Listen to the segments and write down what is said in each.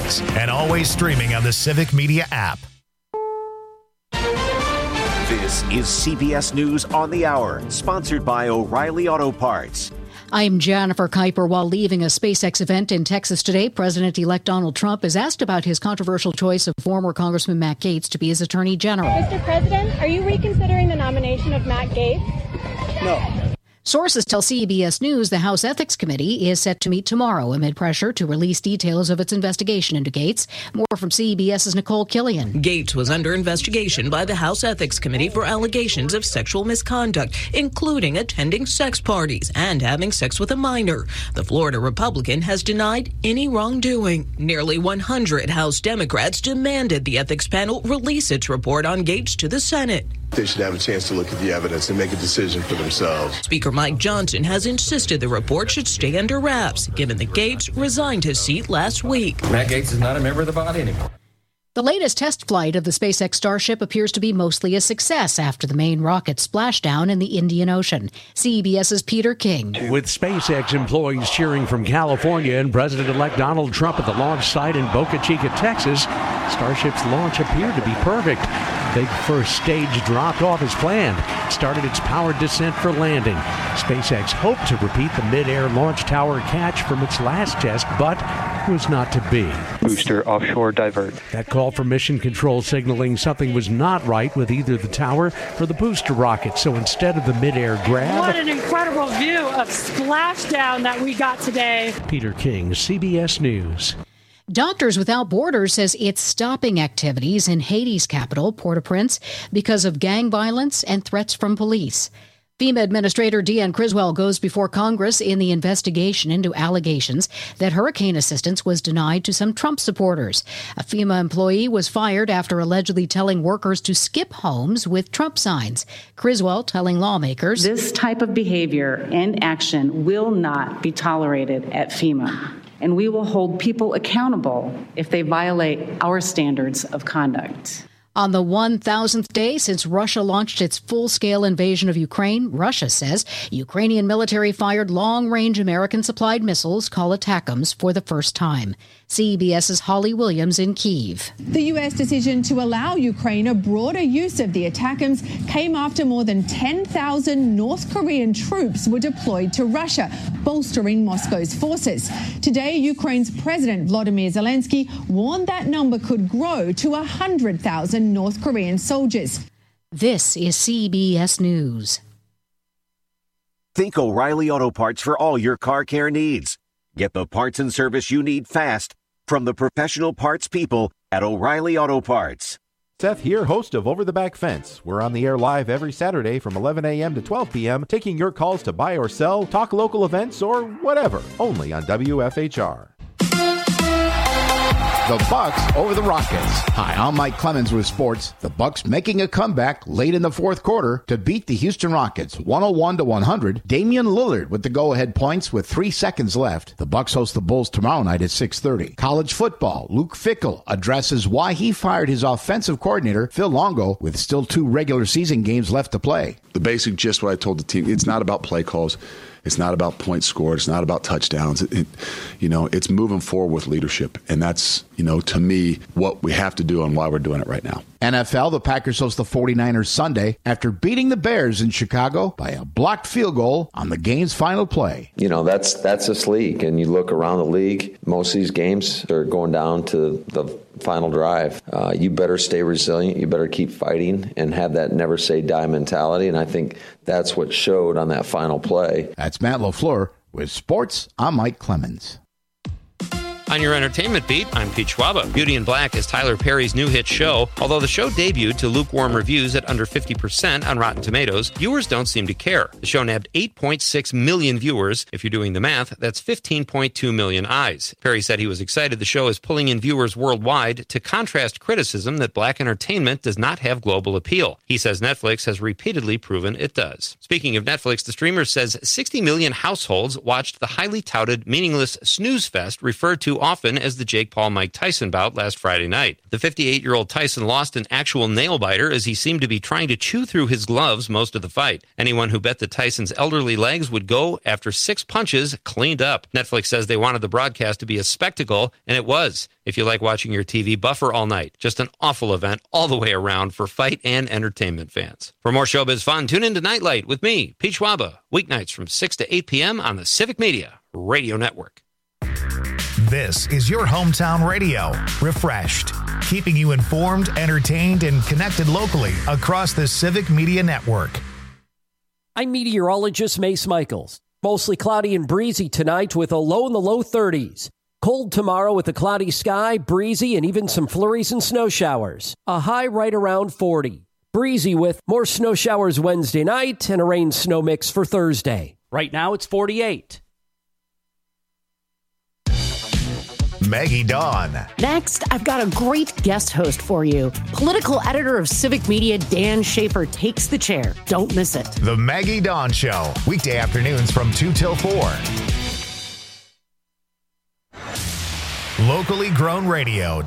Athletics, and always streaming on the Civic Media app. This is CBS News on the Hour, sponsored by O'Reilly Auto Parts. I'm Jennifer Kuiper. While leaving a SpaceX event in Texas today, President-elect Donald Trump is asked about his controversial choice of former Congressman Matt Gaetz to be his Attorney General. Mr. President, are you reconsidering the nomination of Matt Gaetz? No. Sources tell CBS News the House Ethics Committee is set to meet tomorrow amid pressure to release details of its investigation into Gaetz. More from CBS's Nicole Killian. Gaetz was under investigation by the House Ethics Committee for allegations of sexual misconduct, including attending sex parties and having sex with a minor. The Florida Republican has denied any wrongdoing. Nearly 100 House Democrats demanded the ethics panel release its report on Gaetz to the Senate. They should have a chance to look at the evidence and make a decision for themselves. Speaker Mike Johnson has insisted the report should stay under wraps, given that Gaetz resigned his seat last week. Matt Gaetz is not a member of the body anymore. The latest test flight of the SpaceX Starship appears to be mostly a success after the main rocket splashdown in the Indian Ocean. CBS's Peter King. With SpaceX employees cheering from California and President-elect Donald Trump at the launch site in Boca Chica, Texas, Starship's launch appeared to be perfect. The big first stage dropped off as planned, started its powered descent for landing. SpaceX hoped to repeat the mid-air launch tower catch from its last test, but was not to be. Booster offshore divert. That call for mission control signaling something was not right with either the tower or the booster rocket, so instead of the mid-air grab... What an incredible view of splashdown that we got today. Peter King, CBS News. Doctors Without Borders says it's stopping activities in Haiti's capital, Port-au-Prince, because of gang violence and threats from police. FEMA Administrator Deanne Criswell goes before Congress in the investigation into allegations that hurricane assistance was denied to some Trump supporters. A FEMA employee was fired after allegedly telling workers to skip homes with Trump signs. Criswell telling lawmakers, "This type of behavior and action will not be tolerated at FEMA, and we will hold people accountable if they violate our standards of conduct." On the 1,000th day since Russia launched its full-scale invasion of Ukraine, Russia says Ukrainian military fired long-range American-supplied missiles called ATACMS for the first time. CBS's Holly Williams in Kyiv. The U.S. decision to allow Ukraine a broader use of the ATACMS came after more than 10,000 North Korean troops were deployed to Russia, bolstering Moscow's forces. Today, Ukraine's President Volodymyr Zelensky warned that number could grow to 100,000 North Korean soldiers. This is CBS News. Think O'Reilly Auto Parts for all your car care needs. Get the parts and service you need fast from the professional parts people at O'Reilly Auto Parts. Seth here, host of Over the Back Fence. We're on the air live every Saturday from 11 a.m. to 12 p.m., taking your calls to buy or sell, talk local events, or whatever, only on WFHR. The Bucks over the Rockets. Hi, I'm Mike Clemens with sports. The Bucks making a comeback late in the fourth quarter to beat the Houston Rockets 101-100. Damian Lillard with the go-ahead points with 3 seconds left. The Bucks host the Bulls tomorrow night at 6:30. College football. Luke Fickell addresses why he fired his offensive coordinator, Phil Longo, with still 2 regular season games left to play. The basic gist what I told the team, it's not about play calls. It's not about points scored. It's not about touchdowns. It's moving forward with leadership. And that's, to me, what we have to do and why we're doing it right now. NFL, the Packers host the 49ers Sunday after beating the Bears in Chicago by a blocked field goal on the game's final play. That's this league. And you look around the league, most of these games are going down to the final drive. You better stay resilient. You better keep fighting and have that never say die mentality. And I think that's what showed on that final play. That's Matt LaFleur with sports. I'm Mike Clemens. On your entertainment beat, I'm Pete Schwaba. Beauty in Black is Tyler Perry's new hit show. Although the show debuted to lukewarm reviews at under 50% on Rotten Tomatoes, viewers don't seem to care. The show nabbed 8.6 million viewers. If you're doing the math, that's 15.2 million eyes. Perry said he was excited the show is pulling in viewers worldwide to contrast criticism that black entertainment does not have global appeal. He says Netflix has repeatedly proven it does. Speaking of Netflix, the streamer says 60 million households watched the highly touted, meaningless snooze fest referred to too often as the Jake Paul-Mike Tyson bout last Friday night. The 58-year-old Tyson lost an actual nail-biter as he seemed to be trying to chew through his gloves most of the fight. Anyone who bet that Tyson's elderly legs would go after 6 punches cleaned up. Netflix says they wanted the broadcast to be a spectacle, and it was. If you like watching your TV buffer all night, just an awful event all the way around for fight and entertainment fans. For more showbiz fun, tune in to Nightlight with me, Pete Schwaba, weeknights from 6 to 8 p.m. on the Civic Media Radio Network. This is your hometown radio, refreshed, keeping you informed, entertained, and connected locally across the Civic Media Network. I'm meteorologist Mace Michaels. Mostly cloudy and breezy tonight with a low in the low 30s. Cold tomorrow with a cloudy sky, breezy, and even some flurries and snow showers. A high right around 40. Breezy with more snow showers Wednesday night and a rain-snow mix for Thursday. Right now it's 48. Maggie Dawn. Next, I've got a great guest host for you. Political editor of Civic Media, Dan Schaefer, takes the chair. Don't miss it. The Maggie Dawn Show, weekday afternoons from 2 till 4. Locally grown radio,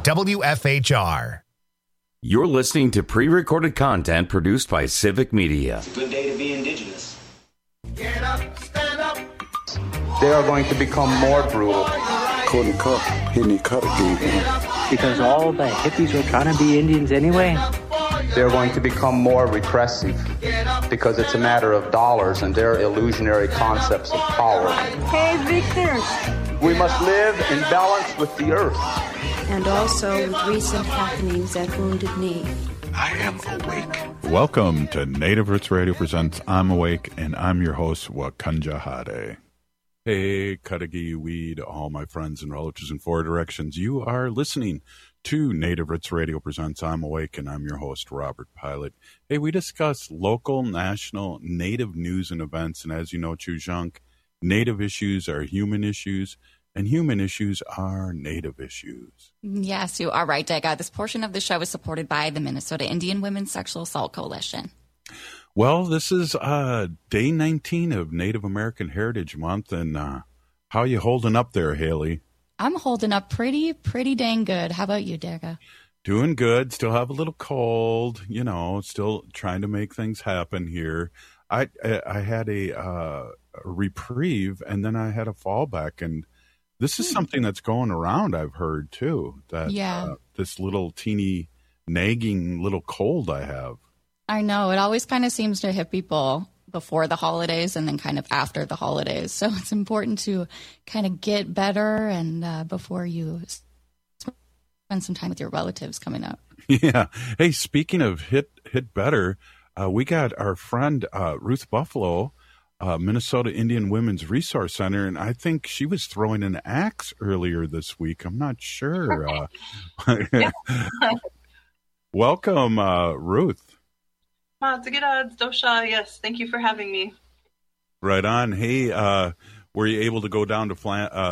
WFHR. You're listening to pre-recorded content produced by Civic Media. It's a good day to be indigenous. Get up, stand up. They are going to become more brutal. Couldn't cut. He didn't cut again. Because all the hippies were trying to be Indians anyway. They're going to become more repressive because it's a matter of dollars and their illusionary concepts of power. Hey, Victor. We must live in balance with the earth. And also with recent happenings at Wounded Knee. I am awake. Welcome to Native Roots Radio presents I'm Awake, and I'm your host, Wakanja Hade. Hey, Cudahy Weed, all my friends and relatives in 4 directions. You are listening to Native Roots Radio presents I'm Awake, and I'm your host, Robert Pilot. Hey, we discuss local, national, Native news and events, and as you know, Chujunk, Native issues are human issues, and human issues are Native issues. Yes, you are right, Dega. This portion of the show is supported by the Minnesota Indian Women's Sexual Assault Coalition. Well, this is day 19 of Native American Heritage Month, and how you holding up there, Haley? I'm holding up pretty dang good. How about you, Dega? Doing good. Still have a little cold, you know, still trying to make things happen here. I had a reprieve, and then I had a fallback, and this is something that's going around, I've heard, too, that this little teeny nagging little cold I have. I know. It always kind of seems to hit people before the holidays and then kind of after the holidays. So it's important to kind of get better and before you spend some time with your relatives coming up. Yeah. Hey, speaking of hit better, we got our friend Ruth Buffalo, Minnesota Indian Women's Resource Center, and I think she was throwing an axe earlier this week. I'm not sure. Welcome, Ruth. Dosha, yes, thank you for having me. Right on. Hey, were you able to go down to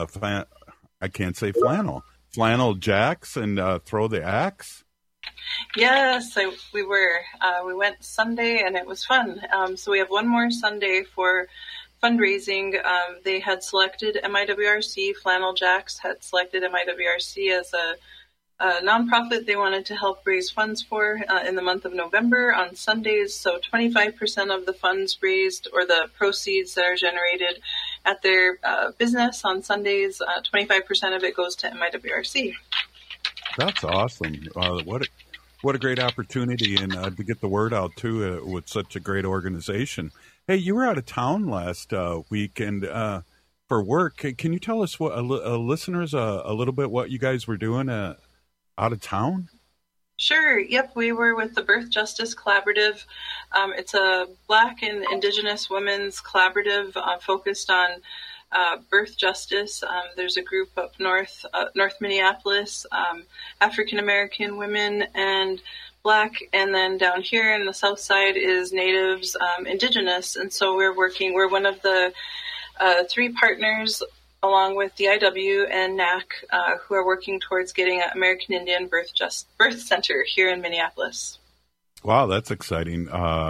Flannel Jacks and throw the axe? Yes, we were. We went Sunday, and it was fun. So we have one more Sunday for fundraising. They had selected MIWRC, Flannel Jacks had selected MIWRC as a nonprofit they wanted to help raise funds for in the month of November on Sundays. So 25% of the funds raised or the proceeds that are generated at their business on Sundays, 25% of it goes to MIWRC. That's awesome. What a great opportunity, and to get the word out, too, with such a great organization. Hey, you were out of town last week and for work. Can you tell us, listeners, a little bit what you guys were doing out of town? Sure. Yep. We were with the Birth Justice Collaborative. It's a Black and Indigenous women's collaborative focused on birth justice. There's a group up north Minneapolis, African American women and Black, and then down here in the south side is Natives, Indigenous. And so we're one of the 3 partners along with DIW and NAC, who are working towards getting an American Indian birth center here in Minneapolis. Wow, that's exciting.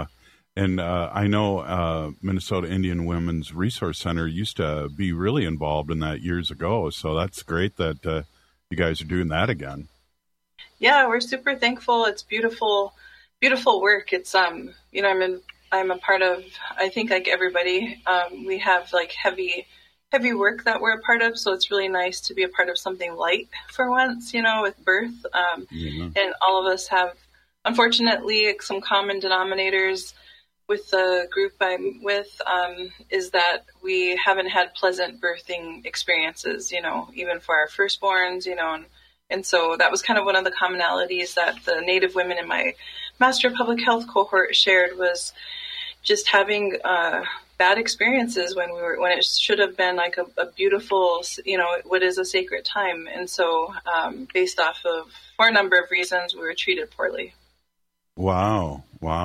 And I know Minnesota Indian Women's Resource Center used to be really involved in that years ago. So that's great that you guys are doing that again. Yeah, we're super thankful. It's beautiful, beautiful work. It's I'm a part of, I think like everybody, we have like heavy work that we're a part of. So it's really nice to be a part of something light for once, with birth. And all of us have, unfortunately, some common denominators with the group I'm with, is that we haven't had pleasant birthing experiences, even for our firstborns, and so that was kind of one of the commonalities that the Native women in my Master of Public Health cohort shared, was just having bad experiences when it should have been like a beautiful, what is a sacred time. And so based off of, for a number of reasons, we were treated poorly. Wow.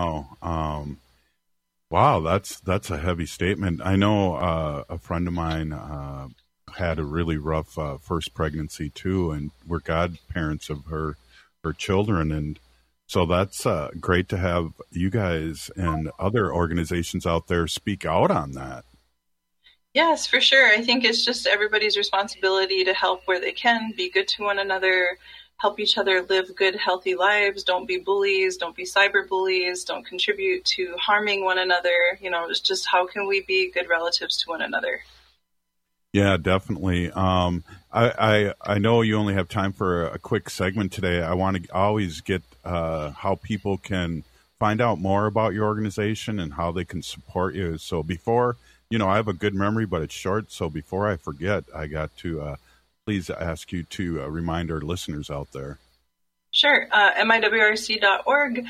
That's a heavy statement. I know a friend of mine had a really rough first pregnancy too, and we're godparents of her children, and so that's great to have you guys and other organizations out there speak out on that. Yes, for sure. I think it's just everybody's responsibility to help where they can, be good to one another, help each other live good, healthy lives. Don't be bullies. Don't be cyber bullies. Don't contribute to harming one another. It's just how can we be good relatives to one another? Yeah, definitely. I know you only have time for a quick segment today. I want to always get how people can find out more about your organization and how they can support you. So before, I have a good memory, but it's short. So before I forget, I got to please ask you to remind our listeners out there. Sure. MIWRC.org.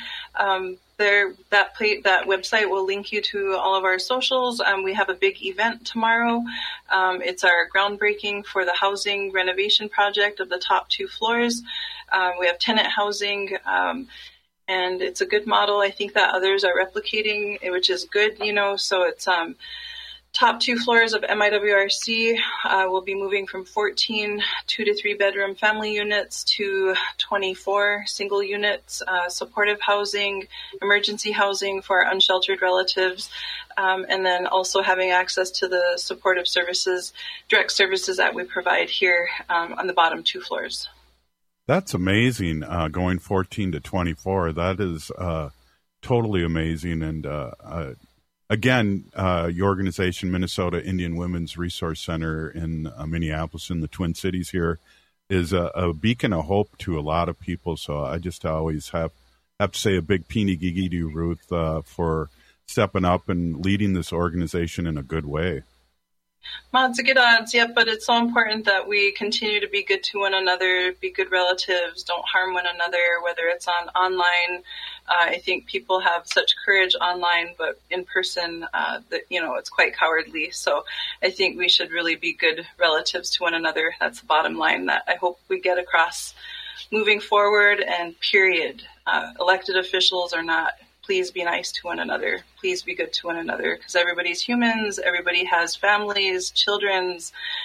That website will link you to all of our socials. We have a big event tomorrow. It's our groundbreaking for the housing renovation project of the top 2 floors. We have tenant housing, and it's a good model. I think that others are replicating, which is good, so it's top 2 floors of MIWRC will be moving from 14 2 to 3 bedroom family units to 24 single units, supportive housing, emergency housing for our unsheltered relatives, and then also having access to the supportive services, direct services that we provide here on the bottom 2 floors. That's amazing, going 14 to 24. That is totally amazing. And again, your organization, Minnesota Indian Women's Resource Center in Minneapolis, in the Twin Cities here, is a beacon of hope to a lot of people. So I just always have to say a big peeny gigi to you, Ruth, for stepping up and leading this organization in a good way. Well, it's a good odds, yeah, but it's so important that we continue to be good to one another, be good relatives, don't harm one another, whether it's online. I think people have such courage online, but in person, it's quite cowardly. So I think we should really be good relatives to one another. That's the bottom line that I hope we get across moving forward, and period. Elected officials are not. Please be nice to one another. Please be good to one another, because everybody's humans. Everybody has families, children,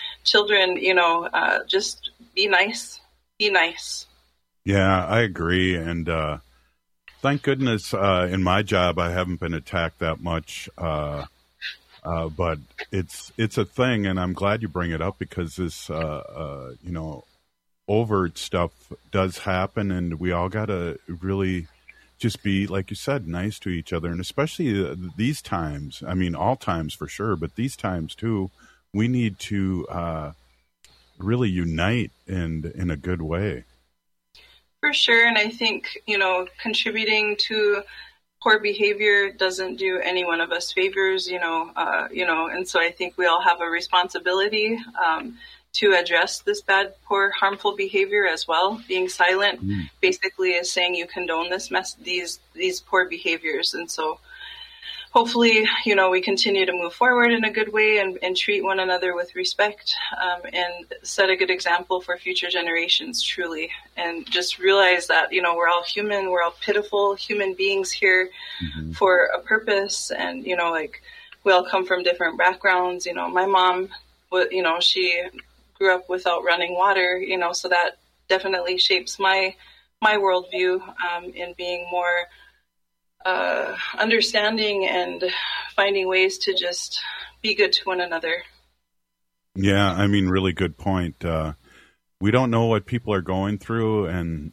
just be nice. Be nice. Yeah, I agree. And thank goodness in my job I haven't been attacked that much. But it's a thing, and I'm glad you bring it up, because this, overt stuff does happen, and we all got to really just be, like you said, nice to each other. And especially these times, I mean, all times for sure, but these times too, we need to really unite in a good way. For sure. And I think, contributing to poor behavior doesn't do any one of us favors, and so I think we all have a responsibility to address this bad, poor, harmful behavior as well. Being silent basically is saying you condone these poor behaviors. And so hopefully, we continue to move forward in a good way and treat one another with respect, and set a good example for future generations, truly. And just realize that, we're all human, we're all pitiful human beings here for a purpose. And, we all come from different backgrounds. My mom, she grew up without running water, so that definitely shapes my worldview in being more understanding and finding ways to just be good to one another. Yeah, I mean, really good point. We don't know what people are going through, and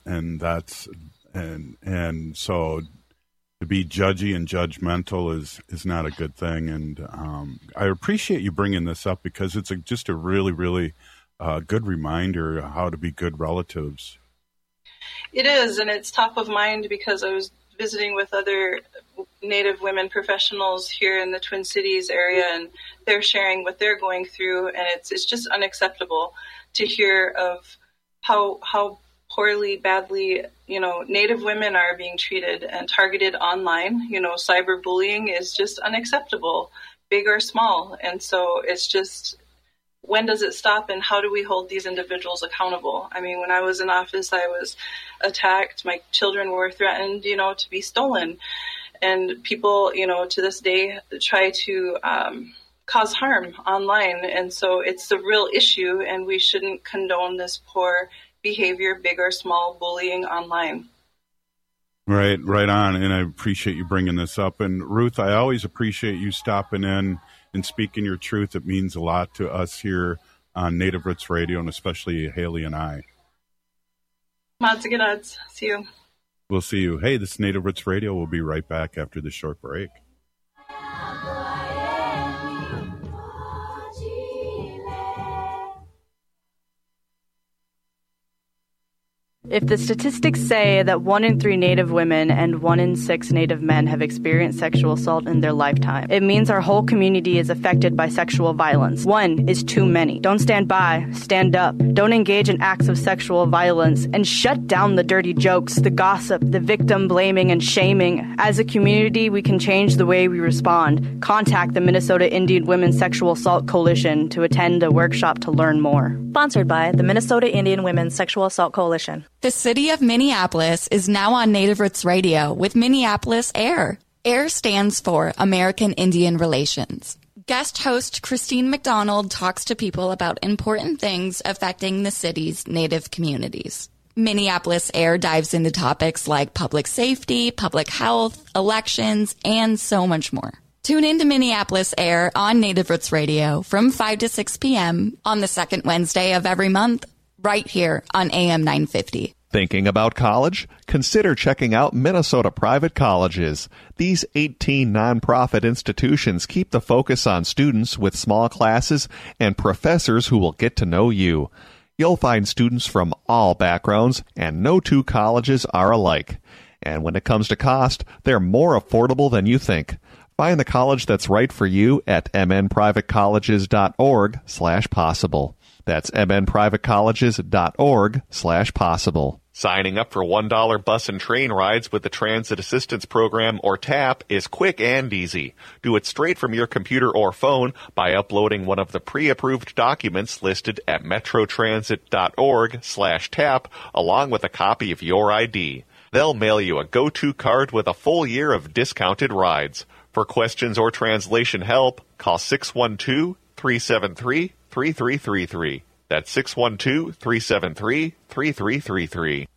so to be judgy and judgmental is not a good thing. And I appreciate you bringing this up because it's just a really, really good reminder how to be good relatives. It is, and it's top of mind because I was visiting with other Native women professionals here in the Twin Cities area, and they're sharing what they're going through, and it's just unacceptable to hear of how poorly, badly, Native women are being treated and targeted online. Cyberbullying is just unacceptable, big or small, and so it's just, when does it stop, and how do we hold these individuals accountable? I mean, when I was in office, I was attacked. My children were threatened, to be stolen. And people, to this day, try to cause harm online. And so it's a real issue, and we shouldn't condone this poor behavior, big or small, bullying online. Right on. And I appreciate you bringing this up. And Ruth, I always appreciate you stopping in and speaking your truth. It means a lot to us here on Native Roots Radio, and especially Haley and I. Matsigadats. See you. We'll see you. Hey, this is Native Roots Radio. We'll be right back after this short break. If the statistics say that 1 in 3 Native women and 1 in 6 Native men have experienced sexual assault in their lifetime, it means our whole community is affected by sexual violence. 1 is too many. Don't stand by. Stand up. Don't engage in acts of sexual violence, and shut down the dirty jokes, the gossip, the victim blaming and shaming. As a community, we can change the way we respond. Contact the Minnesota Indian Women's Sexual Assault Coalition to attend a workshop to learn more. Sponsored by the Minnesota Indian Women's Sexual Assault Coalition. The city of Minneapolis is now on Native Roots Radio with Minneapolis AIR. AIR stands for American Indian Relations. Guest host Christine McDonald talks to people about important things affecting the city's Native communities. Minneapolis AIR dives into topics like public safety, public health, elections, and so much more. Tune in to Minneapolis AIR on Native Roots Radio from 5 to 6 p.m. on the second Wednesday of every month, right here on AM 950. Thinking about college? Consider checking out Minnesota Private Colleges. These 18 nonprofit institutions keep the focus on students with small classes and professors who will get to know you. You'll find students from all backgrounds, and no two colleges are alike. And when it comes to cost, they're more affordable than you think. Find the college that's right for you at mnprivatecolleges.org/possible. That's mnprivatecolleges.org/possible. Signing up for $1 bus and train rides with the Transit Assistance Program, or TAP, is quick and easy. Do it straight from your computer or phone by uploading one of the pre-approved documents listed at metrotransit.org/TAP along with a copy of your ID. They'll mail you a go-to card with a full year of discounted rides. For questions or translation help, call 612-373-3333. That's 612-373-3333.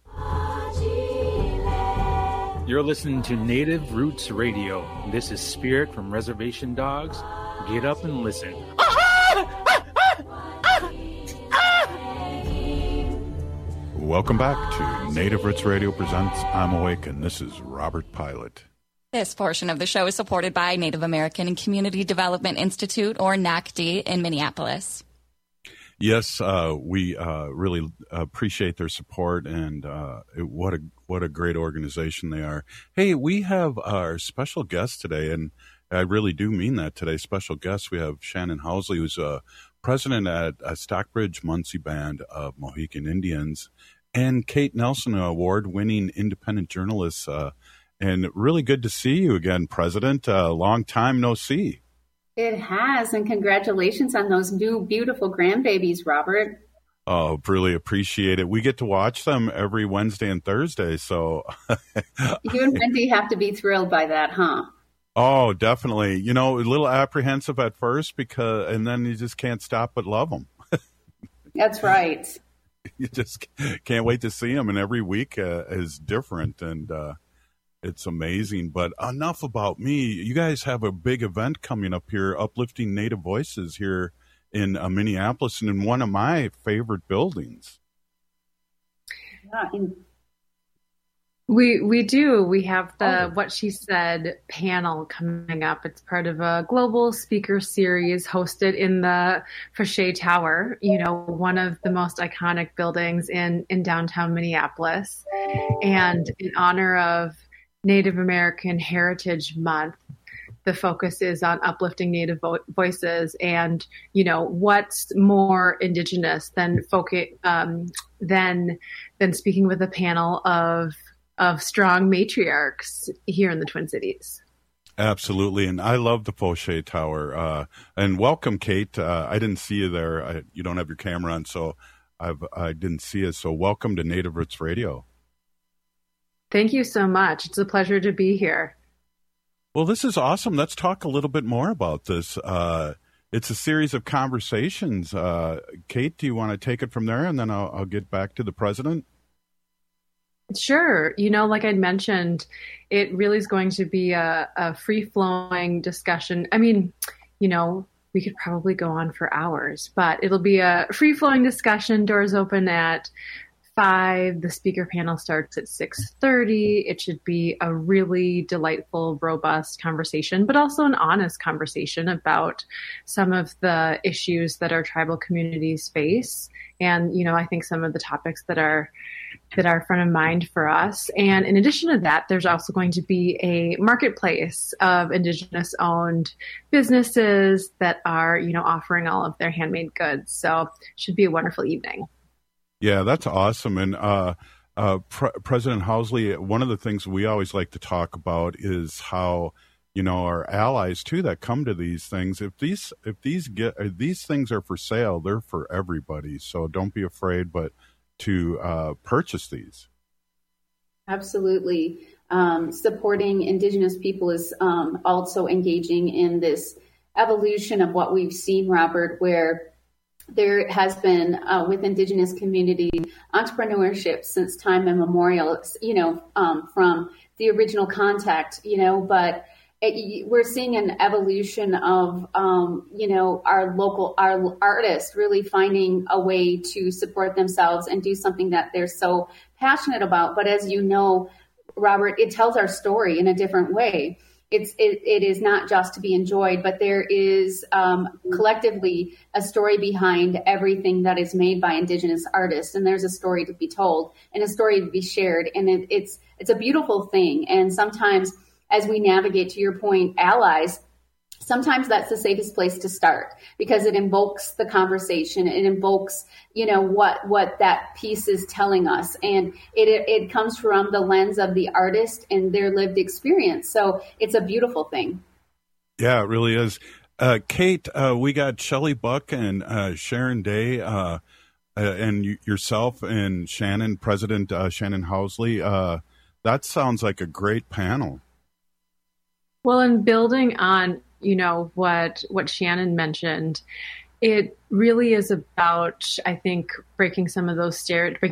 You're listening to Native Roots Radio. This is Spirit from Reservation Dogs. Get up and listen. Welcome back to Native Roots Radio presents I'm Awake, and this is Robert Pilot. This portion of the show is supported by Native American Community Development Institute, or NACD, in Minneapolis. Yes, we really appreciate their support, and what a great organization they are. Hey, we have our special guest today, and I really do mean that today. Special guest, we have Shannon Housley, who's president at Stockbridge Munsee Band of Mohican Indians, and Kate Nelson, an award-winning independent journalist. And really good to see you again, President. Long time no see. It has, and congratulations on those new beautiful grandbabies, Robert. Oh, really appreciate it. We get to watch them every Wednesday and Thursday, so... You and Wendy have to be thrilled by that, huh? Oh, definitely. You know, a little apprehensive at first, and then you just can't stop but love them. That's right. You just can't wait to see them, and every week is different, and... It's amazing. But enough about me. You guys have a big event coming up here, Uplifting Native Voices, here in Minneapolis, and in one of my favorite buildings. Yeah, We do. We have the What She Said panel coming up. It's part of a global speaker series hosted in the Fauché Tower, one of the most iconic buildings in downtown Minneapolis. And in honor of Native American Heritage Month, the focus is on uplifting Native voices. And, what's more Indigenous than speaking with a panel of strong matriarchs here in the Twin Cities. Absolutely. And I love the Fauché Tower. And welcome, Kate. I didn't see you there. You don't have your camera on, so I didn't see you. So welcome to Native Roots Radio. Thank you so much. It's a pleasure to be here. Well, this is awesome. Let's talk a little bit more about this. It's a series of conversations. Kate, do you want to take it from there? And then I'll get back to the president. Sure. Like I'd mentioned, it really is going to be a free-flowing discussion. I mean, we could probably go on for hours, but it'll be a free-flowing discussion. Doors open at 5. The speaker panel starts at 6:30. It should be a really delightful, robust conversation, but also an honest conversation about some of the issues that our tribal communities face. And, I think some of the topics that are front of mind for us. And in addition to that, there's also going to be a marketplace of Indigenous owned businesses that are, offering all of their handmade goods. So it should be a wonderful evening. Yeah, that's awesome. And President Housley, one of the things we always like to talk about is how, our allies too that come to these things, if these things are for sale, they're for everybody. So don't be afraid, but to purchase these. Absolutely. Supporting Indigenous people is also engaging in this evolution of what we've seen, Robert, where there has been with Indigenous community entrepreneurship since time immemorial, from the original contact, but we're seeing an evolution of, our artists really finding a way to support themselves and do something that they're so passionate about. But as you know, Robert, it tells our story in a different way. It is not just to be enjoyed, but there is collectively a story behind everything that is made by Indigenous artists, and there's a story to be told and a story to be shared, and it's a beautiful thing. And sometimes, as we navigate, to your point, allies, sometimes that's the safest place to start because it invokes the conversation. It invokes, what that piece is telling us. And it comes from the lens of the artist and their lived experience. So it's a beautiful thing. Yeah, it really is. Kate, we got Shelley Buck and Sharon Day and yourself and Shannon, President Shannon Housley. That sounds like a great panel. Well, in building on, what Shannon mentioned, it really is about, I think, breaking down some of those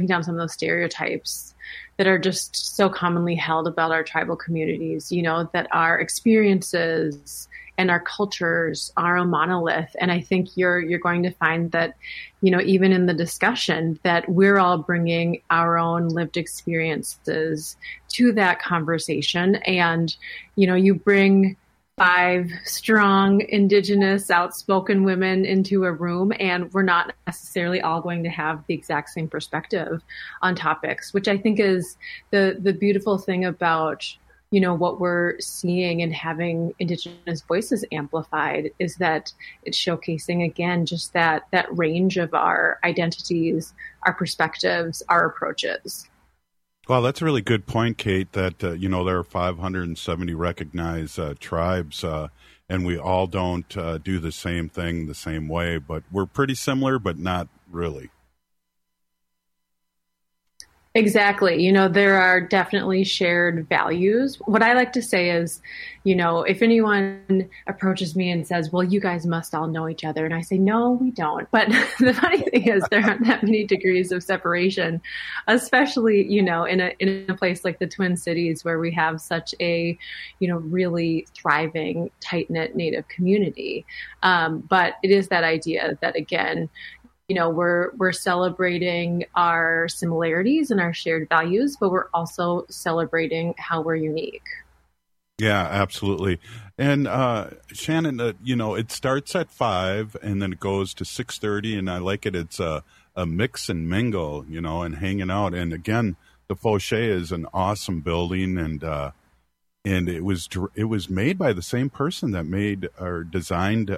stereotypes that are just so commonly held about our tribal communities, that our experiences and our cultures are a monolith. And I think you're going to find that, even in the discussion, that we're all bringing our own lived experiences to that conversation. And, you bring 5 strong Indigenous outspoken women into a room, and we're not necessarily all going to have the exact same perspective on topics, which I think is the beautiful thing about, what we're seeing and having Indigenous voices amplified is that it's showcasing, again, just that range of our identities, our perspectives, our approaches. Well, that's a really good point, Kate, that, there are 570 recognized tribes, and we all don't do the same thing the same way, but we're pretty similar, but not really. Exactly. You know, there are definitely shared values. What I like to say is, you know, if anyone approaches me and says, well, you guys must all know each other. And I say, no, we don't. But the funny thing is there aren't that many degrees of separation, especially, you know, in a place like the Twin Cities where we have such a, you know, really thriving, tight-knit Native community. But it is that idea that, again, you know, we're celebrating our similarities and our shared values, but we're also celebrating how we're unique. Yeah, absolutely. And Shannon, you know, it starts at 5 and then it goes to 6:30, and I like it. It's a mix and mingle, you know, and hanging out. And again, the Fauché is an awesome building, and it was made by the same person that made or designed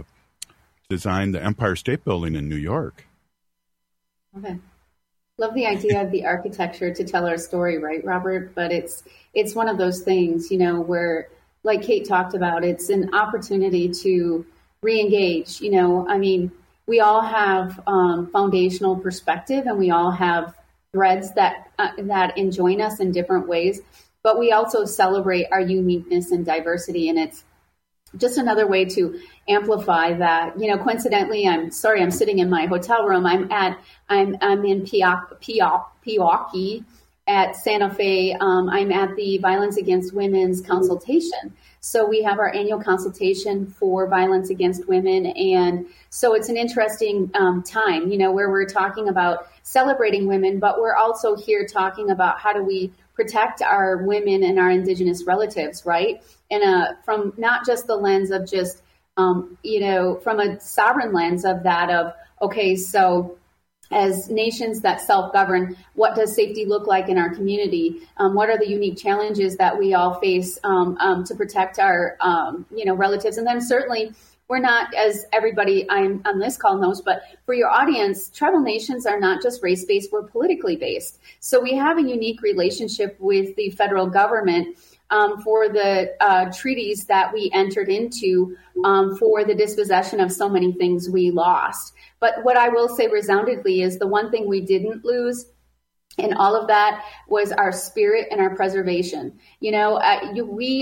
the Empire State Building in New York. Okay. Love the idea of the architecture to tell our story, right, Robert? But it's one of those things, you know, where, like Kate talked about, it's an opportunity to re-engage. You know, I mean, we all have foundational perspective, and we all have threads that enjoin us in different ways, but we also celebrate our uniqueness and diversity, and it's just another way to amplify that. You know, coincidentally, I'm sitting in my hotel room. I'm in Pewaukee at Santa Fe. I'm at the Violence Against Women's consultation. So we have our annual consultation for violence against women. And so it's an interesting time, you know, where we're talking about celebrating women, but we're also here talking about how do we protect our women and our Indigenous relatives, right? And from not just the lens of just, you know, from a sovereign lens of that of, okay, so as nations that self-govern, what does safety look like in our community? What are the unique challenges that we all face to protect our, you know, relatives? And then certainly we're not, as everybody on this call knows, but for your audience, tribal nations are not just race-based, we're politically based. So we have a unique relationship with the federal government for the treaties that we entered into for the dispossession of so many things we lost. But what I will say resoundingly is the one thing we didn't lose in all of that was our spirit and our preservation. You know, we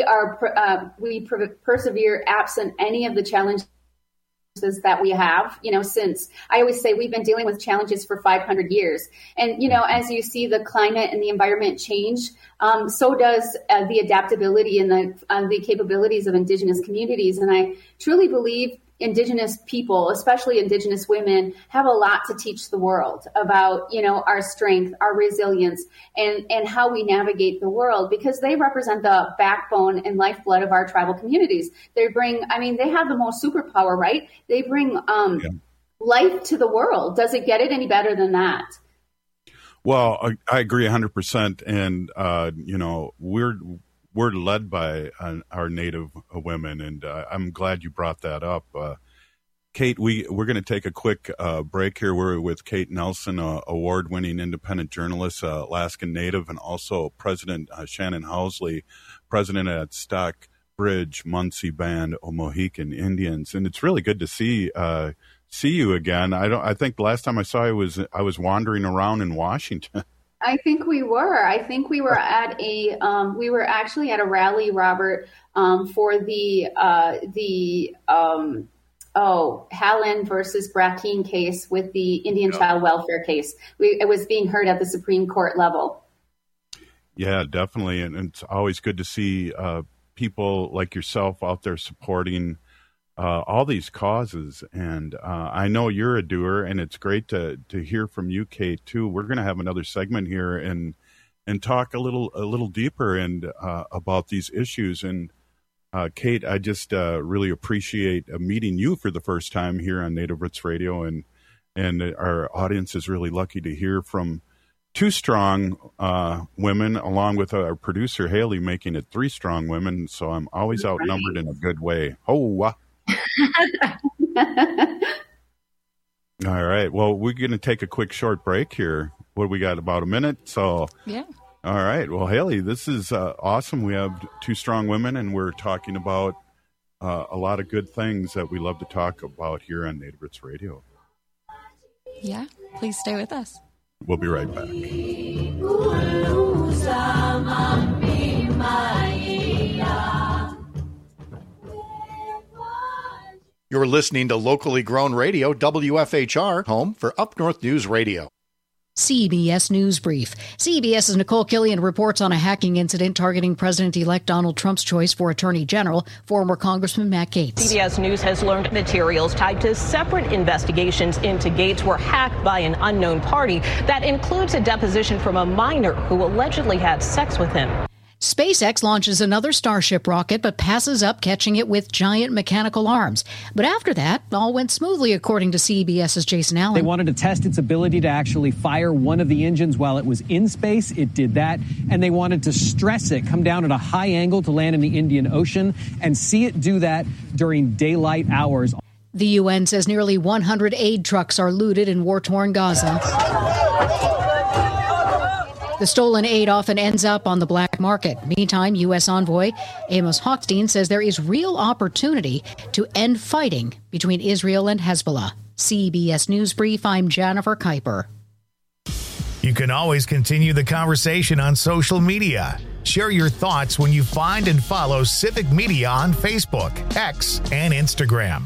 persevere absent any of the challenges that we have, you know, since I always say we've been dealing with challenges for 500 years. And, you know, as you see the climate and the environment change, so does the adaptability and the capabilities of Indigenous communities. And I truly believe Indigenous people, especially Indigenous women, have a lot to teach the world about, you know, our strength, our resilience, and how we navigate the world, because they represent the backbone and lifeblood of our tribal communities. They have the most superpower, right? They bring life to the world. Does it get it any better than that? Well, I agree 100%. And, you know, we're led by our Native women, and I'm glad you brought that up. Kate, we're going to take a quick break here. We're with Kate Nelson, award-winning independent journalist, Alaskan Native, and also President Shannon Housley, president at Stockbridge Munsee Band of Mohican Indians. And it's really good to see you again. I think the last time I saw you I was wandering around in Washington. I think we were. We were actually at a rally, Robert, for the Hallen versus Brackeen case with the Indian child welfare case. It was being heard at the Supreme Court level. Yeah, definitely. And it's always good to see people like yourself out there supporting all these causes. And I know you're a doer, and it's great to hear from you, Kate, too. We're going to have another segment here and talk a little deeper and about these issues. And Kate, I just really appreciate meeting you for the first time here on Native Roots Radio, and our audience is really lucky to hear from two strong women, along with our producer Haley, making it three strong women. So I'm always outnumbered in a good way. Oh. All right. Well, we're going to take a quick short break here. What do we got? About a minute. So yeah. All right. Well, Haley, this is awesome. We have two strong women, and we're talking about a lot of good things that we love to talk about here on Native Roots Radio. Yeah. Please stay with us. We'll be right back. You're listening to locally grown radio, WFHR, home for Up North News Radio. CBS News Brief. CBS's Nicole Killian reports on a hacking incident targeting President-elect Donald Trump's choice for Attorney General, former Congressman Matt Gaetz. CBS News has learned materials tied to separate investigations into Gaetz were hacked by an unknown party. That includes a deposition from a minor who allegedly had sex with him. SpaceX launches another Starship rocket, but passes up catching it with giant mechanical arms. But after that, all went smoothly, according to CBS's Jason Allen. They wanted to test its ability to actually fire one of the engines while it was in space. It did that. And they wanted to stress it, come down at a high angle to land in the Indian Ocean, and see it do that during daylight hours. The UN says nearly 100 aid trucks are looted in war-torn Gaza. The stolen aid often ends up on the black market. Meantime, U.S. envoy Amos Hochstein says there is real opportunity to end fighting between Israel and Hezbollah. CBS News Brief, I'm Jennifer Kuiper. You can always continue the conversation on social media. Share your thoughts when you find and follow Civic Media on Facebook, X, and Instagram.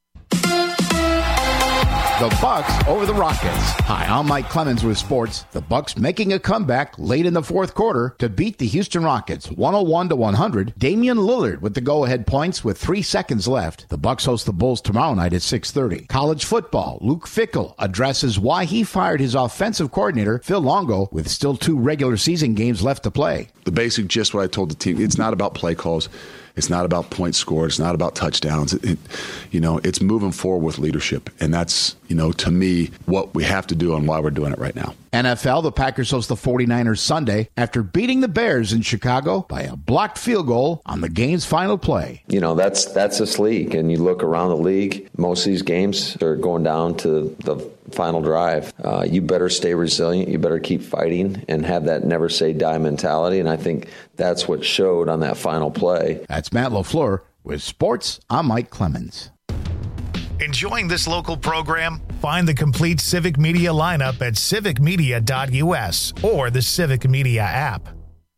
The Bucks over the Rockets. Hi, I'm Mike Clemens with sports. The Bucks making a comeback late in the fourth quarter to beat the Houston Rockets 101-100. Damian Lillard with the go-ahead points with 3 seconds left. The Bucks host the Bulls tomorrow night at 6:30. College football. Luke Fickell addresses why he fired his offensive coordinator, Phil Longo, with still 2 regular season games left to play. The basic gist what I told the team, it's not about play calls. It's not about points scored. It's not about touchdowns. It's moving forward with leadership. And that's, to me, what we have to do and why we're doing it right now. NFL, the Packers host the 49ers Sunday after beating the Bears in Chicago by a blocked field goal on the game's final play. That's this league. And you look around the league, most of these games are going down to the final drive. You better stay resilient. You better keep fighting and have that never say die mentality. And I think that's what showed on that final play. That's Matt LaFleur with sports. I'm Mike Clemens. Enjoying this local program? Find the complete Civic Media lineup at civicmedia.us or the Civic Media app.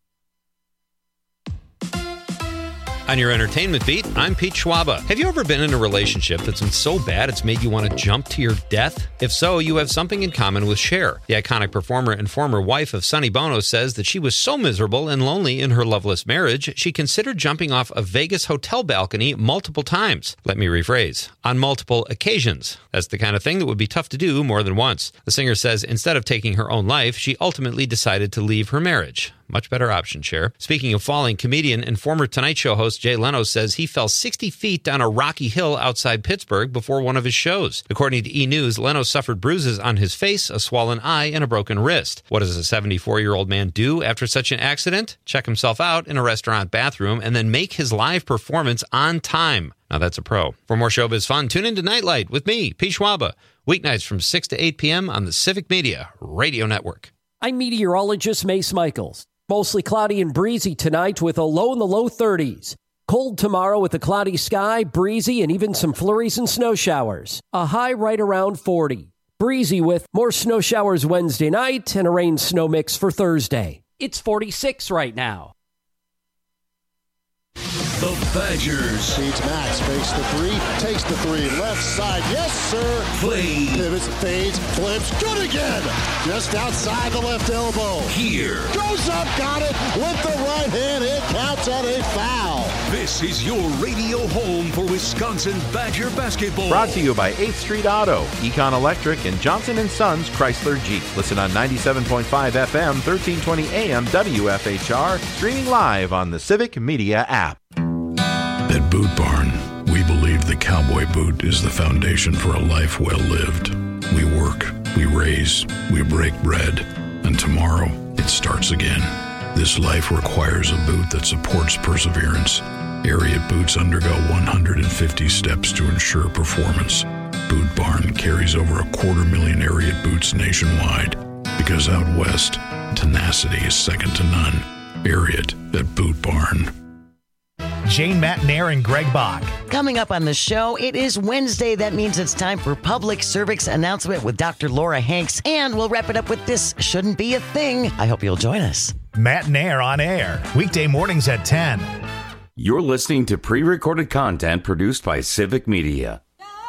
On your entertainment beat, I'm Pete Schwaba. Have you ever been in a relationship that's been so bad it's made you want to jump to your death? If so, you have something in common with Cher. The iconic performer and former wife of Sonny Bono says that she was so miserable and lonely in her loveless marriage, she considered jumping off a Vegas hotel balcony multiple times. Let me rephrase, on multiple occasions. That's the kind of thing that would be tough to do more than once. The singer says instead of taking her own life, she ultimately decided to leave her marriage. Much better option, Cher. Speaking of falling, comedian and former Tonight Show host Jay Leno says he fell 60 feet down a rocky hill outside Pittsburgh before one of his shows. According to E! News, Leno suffered bruises on his face, a swollen eye, and a broken wrist. What does a 74-year-old man do after such an accident? Check himself out in a restaurant bathroom and then make his live performance on time. Now that's a pro. For more showbiz fun, tune in to Nightlight with me, Pete Schwaba. Weeknights from 6 to 8 p.m. on the Civic Media Radio Network. I'm meteorologist Mace Michaels. Mostly cloudy and breezy tonight with a low in the low 30s. Cold tomorrow with a cloudy sky, breezy, and even some flurries and snow showers. A high right around 40. Breezy with more snow showers Wednesday night and a rain-snow mix for Thursday. It's 46 right now. The Badgers. Feeds Max, fakes the 3, takes the 3, left side, yes sir. Play. Pivots, fades, flips, good again. Just outside the left elbow. Here. Goes up, got it, with the right hand, it counts at a foul. This is your radio home for Wisconsin Badger basketball. Brought to you by 8th Street Auto, Econ Electric, and Johnson & Sons Chrysler Jeep. Listen on 97.5 FM, 1320 AM, WFHR, streaming live on the Civic Media app. At Boot Barn, we believe the cowboy boot is the foundation for a life well lived. We work, we raise, we break bread, and tomorrow it starts again. This life requires a boot that supports perseverance. Ariat boots undergo 150 steps to ensure performance. Boot Barn carries over 250,000 Ariat boots nationwide because out west, tenacity is second to none. Ariat at Boot Barn. Jane Matnair and Greg Bach. Coming up on the show, it is Wednesday. That means it's time for Public Cervix Announcement with Dr. Laura Hanks. And we'll wrap it up with This Shouldn't Be a Thing. I hope you'll join us. Matnair on air, weekday mornings at 10. You're listening to pre-recorded content produced by Civic Media.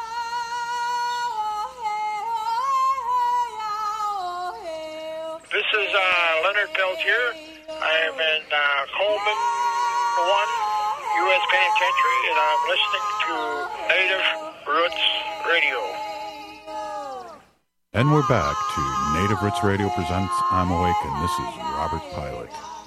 This is Leonard Peltier. I am in Coleman 1 U.S. Penitentiary, and I'm listening to Native Roots Radio. And we're back to Native Roots Radio presents I'm Awake, and this is Robert Pilot.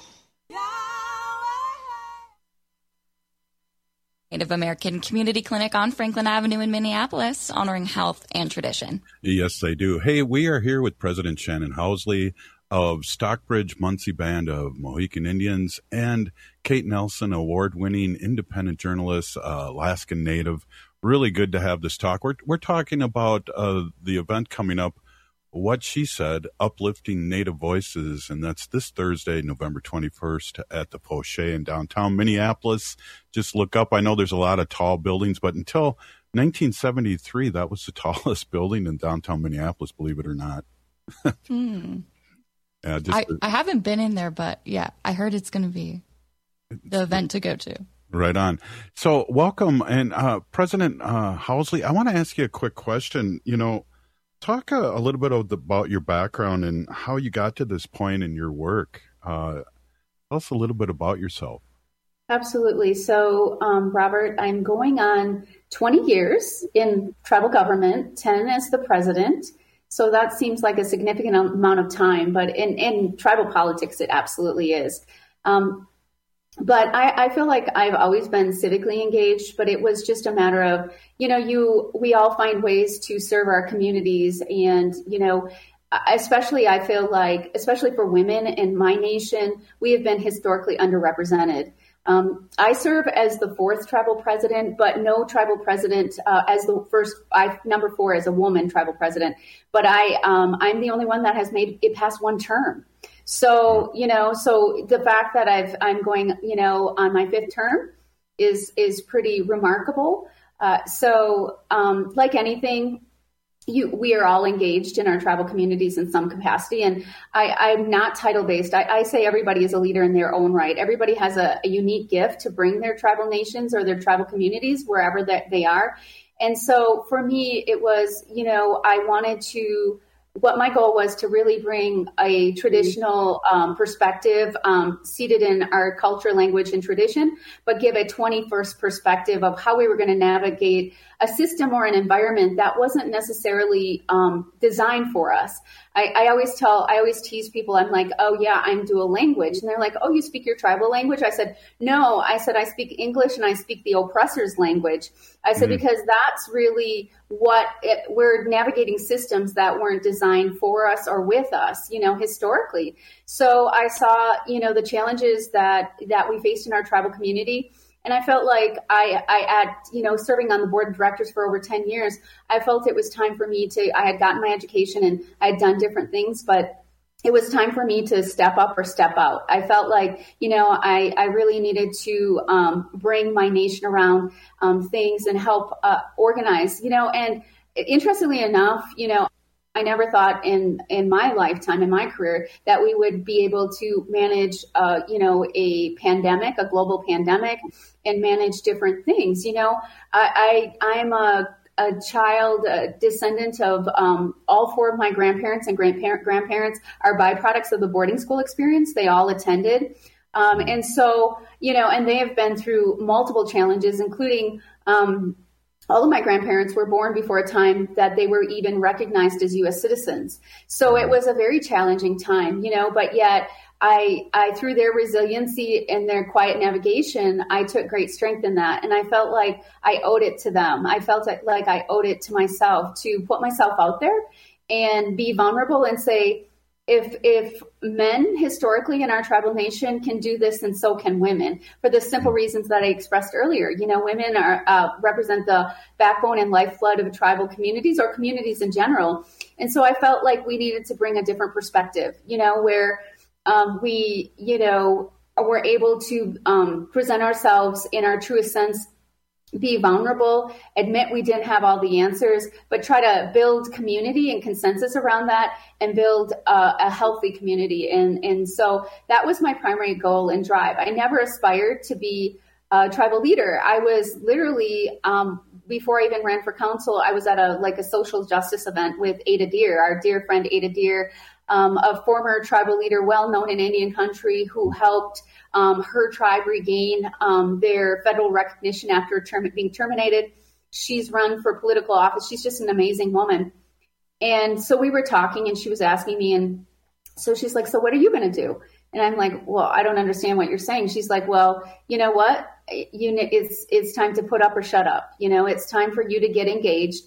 Native American Community Clinic on Franklin Avenue in Minneapolis, honoring health and tradition. Yes, they do. Hey, we are here with President Shannon Housley of Stockbridge Munsee Band of Mohican Indians and Kate Nelson, award-winning independent journalist, Alaskan Native. Really good to have this talk. We're talking about the event coming up, What She Said, Uplifting Native Voices, and that's this Thursday, November 21st at the Poche in downtown Minneapolis. Just look up. I know there's a lot of tall buildings, but until 1973, that was the tallest building in downtown Minneapolis, believe it or not. Yeah, I haven't been in there, but yeah, I heard it's going to be the event to go to. Right on. So welcome. And President Housley, I want to ask you a quick question. You know, talk a little bit about your background and how you got to this point in your work. Tell us a little bit about yourself. Absolutely. So, Robert, I'm going on 20 years in tribal government, 10 as the president. So that seems like a significant amount of time, but in tribal politics, it absolutely is. But I feel like I've always been civically engaged, but it was just a matter of, we all find ways to serve our communities. And, especially I feel like, especially for women in my nation, we have been historically underrepresented. I serve as the 4th tribal president, but no tribal president as the first. Number 4 as a woman tribal president, but I'm the only one that has made it past one term. So so the fact that I'm going on my 5th term is pretty remarkable. So like anything. We are all engaged in our tribal communities in some capacity, and I'm not title-based. I say everybody is a leader in their own right. Everybody has a unique gift to bring their tribal nations or their tribal communities wherever that they are. And so for me, it was, what my goal was to really bring a traditional perspective seated in our culture, language, and tradition, but give a 21st perspective of how we were going to navigate a system or an environment that wasn't necessarily designed for us. I always tease people, I'm like, oh yeah, I'm dual language. And they're like, oh, you speak your tribal language? I said, no, I speak English and I speak the oppressor's language. I said, because that's really we're navigating systems that weren't designed for us or with us, historically. So I saw, the challenges that we faced in our tribal community. And I felt like serving on the board of directors for over 10 years, I felt it was time for me I had gotten my education and I had done different things, but it was time for me to step up or step out. I felt like, I really needed to bring my nation around things and help organize, and interestingly enough, I never thought in my lifetime, in my career, that we would be able to manage, a pandemic, a global pandemic, and manage different things. I'm a child, a descendant of all 4 of my grandparents and grandparents are byproducts of the boarding school experience. They all attended. And so, and they have been through multiple challenges, including all of my grandparents were born before a time that they were even recognized as U.S. citizens. So it was a very challenging time, but yet I through their resiliency and their quiet navigation, I took great strength in that. And I felt like I owed it to them. I felt like I owed it to myself to put myself out there and be vulnerable and say, if men historically in our tribal nation can do this, then so can women, for the simple reasons that I expressed earlier. Women represent the backbone and lifeblood of tribal communities or communities in general. And so I felt like we needed to bring a different perspective, where we, were able to present ourselves in our truest sense, be vulnerable, admit we didn't have all the answers, but try to build community and consensus around that and build a healthy community. And so that was my primary goal and drive. I never aspired to be a tribal leader. I was literally, before I even ran for council, I was at a social justice event with Ada Deer, our dear friend Ada Deer, a former tribal leader, well known in Indian country, who helped her tribe regain their federal recognition after being terminated. She's run for political office. She's just an amazing woman. And so we were talking and she was asking me, and so she's like, so what are you going to do? And I'm like, well, I don't understand what you're saying. She's like, well, you know what? It's time to put up or shut up. It's time for you to get engaged.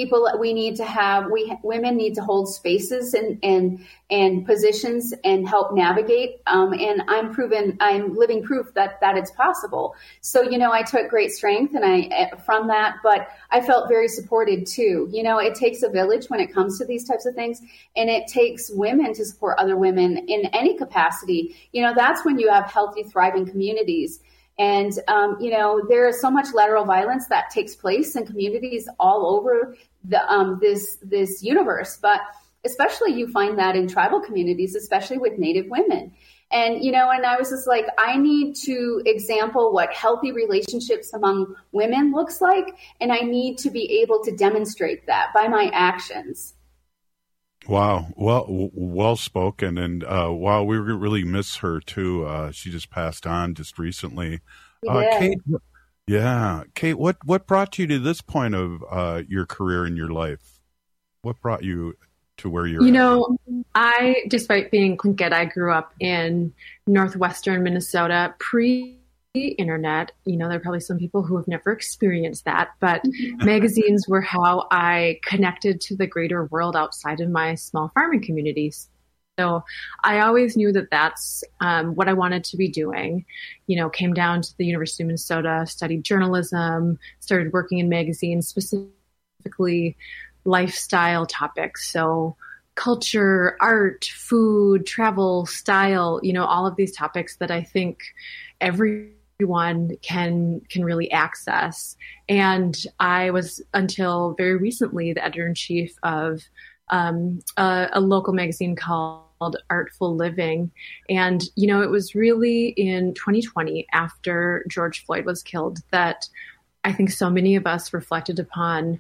Women need to hold spaces and positions and help navigate. And I'm living proof that it's possible. So, I took great strength from that, but I felt very supported too. It takes a village when it comes to these types of things, and it takes women to support other women in any capacity. That's when you have healthy, thriving communities. And, there is so much lateral violence that takes place in communities all over this universe. But especially you find that in tribal communities, especially with Native women. And, and I was just like, I need to example what healthy relationships among women looks like. And I need to be able to demonstrate that by my actions. Wow. Well spoken. And wow, we really miss her too. She just passed on just recently. Kate, Kate, what brought you to this point of your career in your life? What brought you to where you're at? I, despite being Tlingit, I grew up in northwestern Minnesota pre-internet. There are probably some people who have never experienced that, but magazines were how I connected to the greater world outside of my small farming communities. So I always knew that that's what I wanted to be doing. Came down to the University of Minnesota, studied journalism, started working in magazines, specifically lifestyle topics. So culture, art, food, travel, style, all of these topics that I think everyone can really access. And I was, until very recently, the editor-in-chief of a local magazine called Artful Living. And, it was really in 2020, after George Floyd was killed, that I think so many of us reflected upon,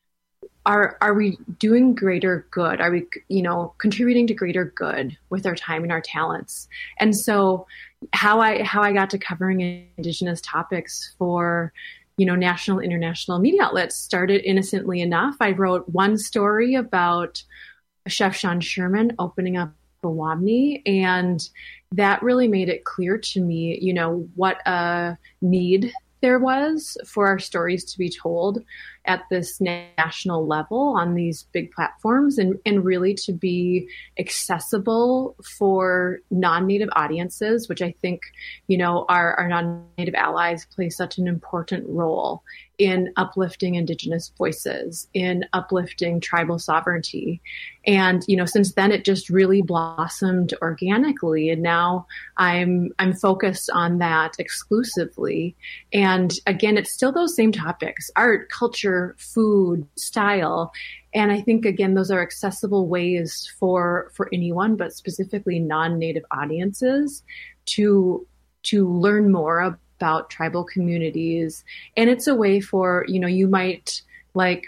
are we doing greater good? Are we, contributing to greater good with our time and our talents? And so how I got to covering Indigenous topics for, national, international media outlets started innocently enough. I wrote one story about Chef Sean Sherman opening up a Wamni, and that really made it clear to me, what a need there was for our stories to be told at this national level on these big platforms, and really to be accessible for non-Native audiences, which I think, our non-Native allies play such an important role in uplifting Indigenous voices, in uplifting tribal sovereignty. And, since then it just really blossomed organically. And now I'm focused on that exclusively. And again, it's still those same topics: art, culture, food, style. And I think, again, those are accessible ways for anyone, but specifically non-Native audiences to learn more about tribal communities. And it's a way for, you might, like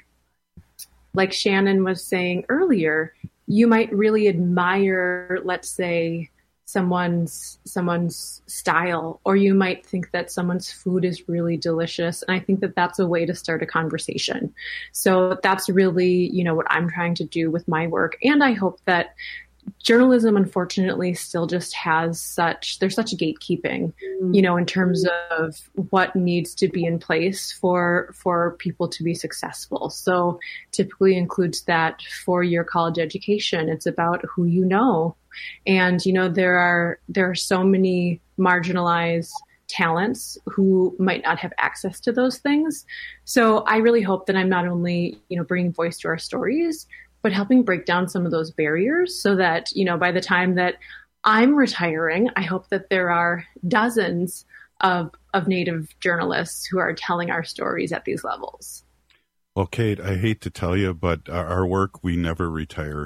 Shannon was saying earlier, you might really admire, let's say, someone's style, or you might think that someone's food is really delicious. And I think that that's a way to start a conversation. So that's really, what I'm trying to do with my work. And I hope that journalism, unfortunately, still just has there's such gatekeeping, in terms of what needs to be in place for people to be successful. So typically includes that 4-year college education. It's about who you know. And, there are so many marginalized talents who might not have access to those things. So I really hope that I'm not only, bringing voice to our stories, but helping break down some of those barriers so that, by the time that I'm retiring. I hope that there are dozens of Native journalists who are telling our stories at these levels. Well, Kate, I hate to tell you, but our work, we never retire.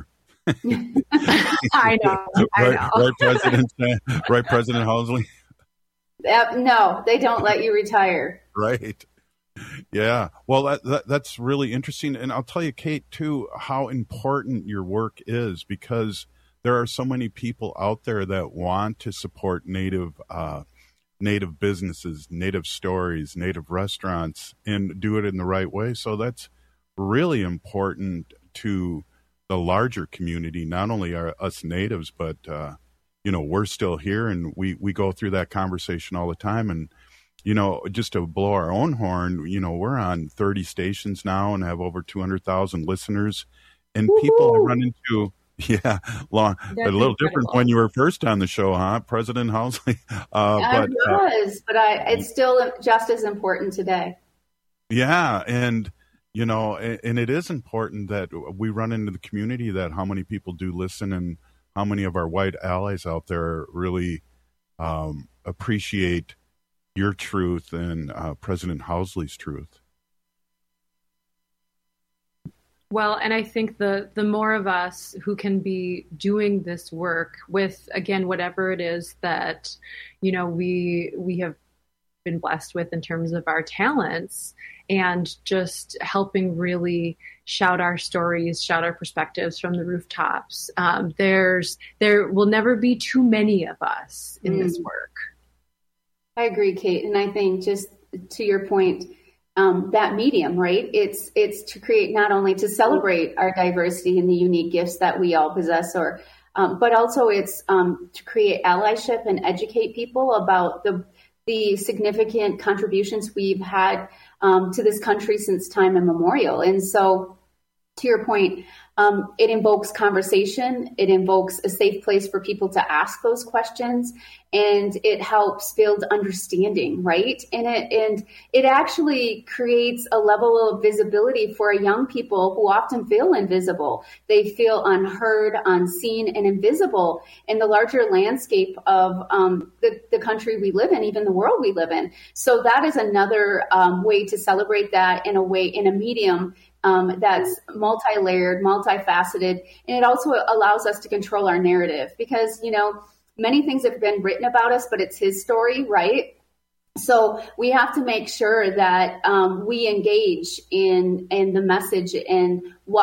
I know. Right, President Housley? No, they don't let you retire. Right. Yeah. Well, that's really interesting. And I'll tell you, Kate, too, how important your work is, because there are so many people out there that want to support Native businesses, Native stories, Native restaurants, and do it in the right way. So that's really important to the larger community. Not only are us Natives, but we're still here, and we go through that conversation all the time. And just to blow our own horn, we're on 30 stations now and have over 200,000 listeners. And Woo-hoo! People I run into, a little incredible. different when you were first on the show, huh, President Housley? But it's still just as important today. Yeah, and and it is important that we run into the community, that how many people do listen, and how many of our white allies out there really appreciate your truth and President Housley's truth. Well, and I think the more of us who can be doing this work with, again, whatever it is that, we have been blessed with in terms of our talents, and just helping really shout our stories, shout our perspectives from the rooftops. There will never be too many of us in this work. I agree, Kate. And I think, just to your point, that medium, right? It's to create, not only to celebrate our diversity and the unique gifts that we all possess, but also it's to create allyship and educate people about the significant contributions we've had to this country since time immemorial. And so, to your point, it invokes conversation. It invokes a safe place for people to ask those questions, and it helps build understanding, right? And it actually creates a level of visibility for young people who often feel invisible. They feel unheard, unseen, and invisible in the larger landscape of the country we live in, even the world we live in. So that is another way to celebrate that in a medium that's multi-layered, multifaceted, and it also allows us to control our narrative, because, many things have been written about us, but it's his story, right? So we have to make sure that we engage in the message and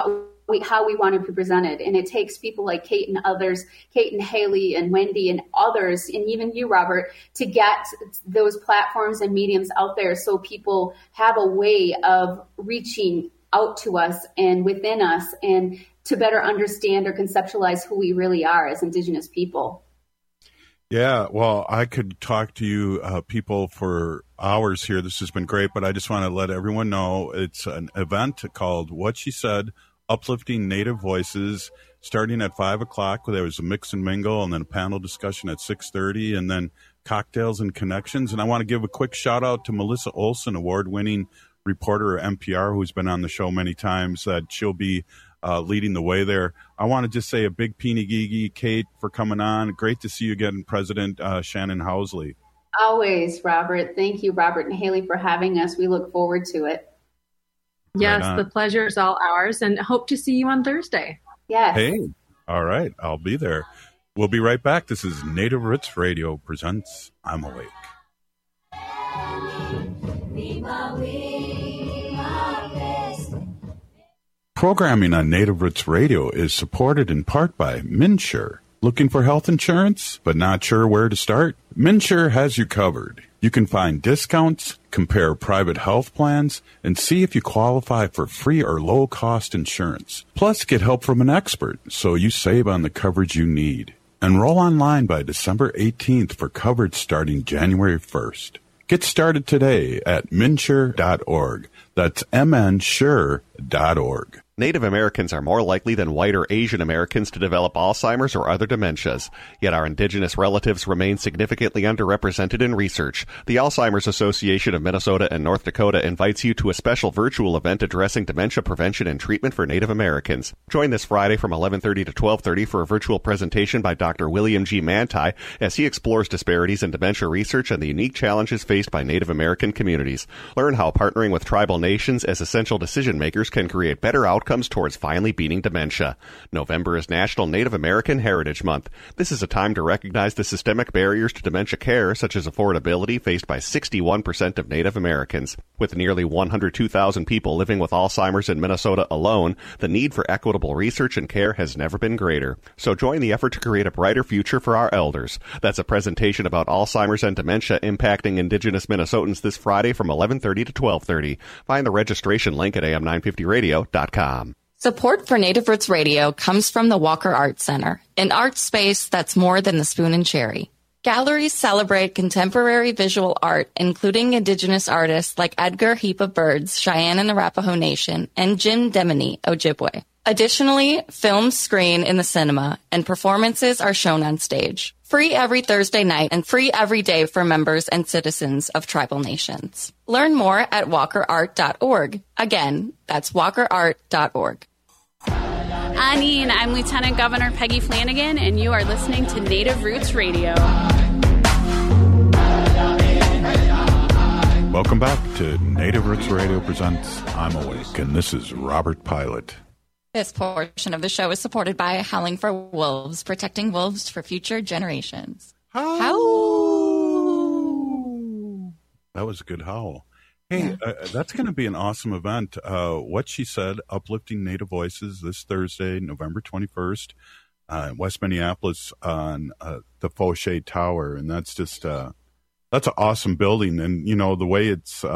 how we want to be presented. And it takes people like Kate and others, Kate and Haley and Wendy and others, and even you, Robert, to get those platforms and mediums out there so people have a way of reaching out to us and within us, and to better understand or conceptualize who we really are as Indigenous people. Yeah, well, I could talk to you people for hours here. This has been great, but I just want to let everyone know it's an event called What She Said, Uplifting Native Voices, starting at 5 o'clock. There was a mix and mingle, and then a panel discussion at 6:30, and then cocktails and connections. And I want to give a quick shout out to Melissa Olson, award-winning reporter at NPR, who's been on the show many times, that she'll be leading the way there. I want to just say a big Peenigigi, Kate, for coming on. Great to see you again, President Shannon Housley. Always, Robert. Thank you, Robert and Haley, for having us. We look forward to it. Yes, the pleasure is all ours, and hope to see you on Thursday. Yes. Hey, all right. I'll be there. We'll be right back. This is Native Roots Radio presents I'm Awake. Programming on Native Roots Radio is supported in part by MNsure. Looking for health insurance, but not sure where to start? MNsure has you covered. You can find discounts, compare private health plans, and see if you qualify for free or low-cost insurance. Plus, get help from an expert so you save on the coverage you need. Enroll online by December 18th for coverage starting January 1st. Get started today at MNsure.org. That's MNsure.org. Native Americans are more likely than white or Asian Americans to develop Alzheimer's or other dementias. Yet our indigenous relatives remain significantly underrepresented in research. The Alzheimer's Association of Minnesota and North Dakota invites you to a special virtual event addressing dementia prevention and treatment for Native Americans. Join this Friday from 11:30 to 12:30 for a virtual presentation by Dr. William G. Manti as he explores disparities in dementia research and the unique challenges faced by Native American communities. Learn how partnering with tribal nations as essential decision makers can create better outcomes towards finally beating dementia. November is National Native American Heritage Month. This is a time to recognize the systemic barriers to dementia care, such as affordability, faced by 61% of Native Americans. With nearly 102,000 people living with Alzheimer's in Minnesota alone, the need for equitable research and care has never been greater. So join the effort to create a brighter future for our elders. That's a presentation about Alzheimer's and dementia impacting Indigenous Minnesotans this Friday from 11:30 to 12:30. Find the registration link at am950radio.com. Support for Native Roots Radio comes from the Walker Art Center, an art space that's more than the spoon and cherry. Galleries celebrate contemporary visual art, including Indigenous artists like Edgar Heap of Birds, Cheyenne and Arapaho Nation, and Jim Demini, Ojibwe. Additionally, films screen in the cinema, and performances are shown on stage. Free every Thursday night and free every day for members and citizens of tribal nations. Learn more at walkerart.org. Again, that's walkerart.org. Anine, I'm Lieutenant Governor Peggy Flanagan, and you are listening to Native Roots Radio. Welcome back to Native Roots Radio presents I'm Awake, and this is Robert Pilot. This portion of the show is supported by Howling for Wolves, protecting wolves for future generations. Howl! That was a good howl. Hey, that's going to be an awesome event. What She Said, Uplifting Native Voices, this Thursday, November 21st, West Minneapolis on the Fauché Tower. And that's just, that's an awesome building. And, you know, the way it's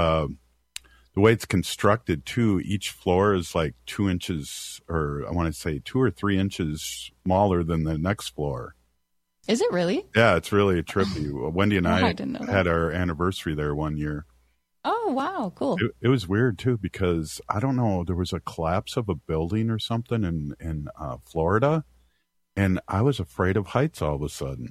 constructed too, each floor is like 2 inches, or I want to say 2 or 3 inches smaller than the next floor. Is it really? Yeah, it's really trippy. Wendy and I had our anniversary there one year. Oh, wow. Cool. It was weird too, because I don't know, there was a collapse of a building or something in Florida, and I was afraid of heights all of a sudden.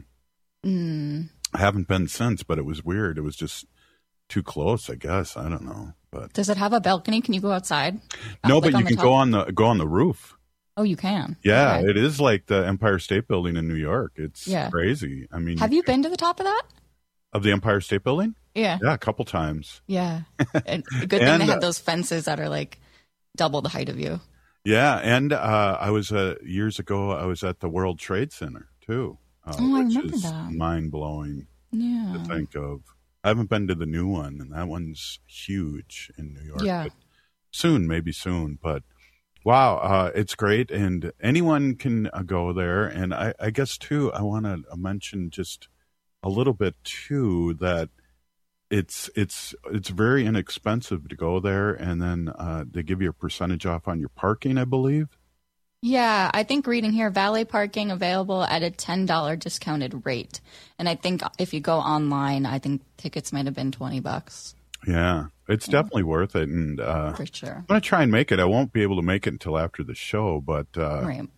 I haven't been since, but it was weird. It was just too close, I guess. I don't know. But does it have a balcony? Can you go outside? No, but you can go on the roof. Oh, you can? Yeah, okay. It is like the Empire State Building in New York. It's crazy. I mean, have you been to the top of that? Of the Empire State Building? Yeah. Yeah, a couple times. Yeah. And good thing they had those fences that are like double the height of you. Yeah, and I was years ago, I was at the World Trade Center too. I remember is that. Mind-blowing to think of. I haven't been to the new one, and that one's huge in New York. Yeah. But maybe soon. But wow, it's great, and anyone can go there. And I guess too, I want to mention just a little bit too that it's very inexpensive to go there, and then they give you a percentage off on your parking, I believe. Yeah, I think reading here, valet parking available at a $10 discounted rate. And I think if you go online, I think tickets might have been $20. Yeah, it's definitely worth it. And for sure. I'm going to try and make it. I won't be able to make it until after the show, but right.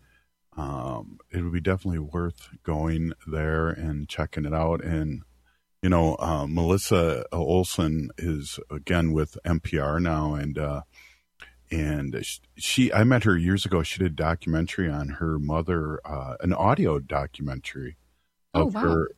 It would be definitely worth going there and checking it out. And, you know, Melissa Olson is, again, with NPR now, and I met her years ago. She did a documentary on her mother, an audio documentary of her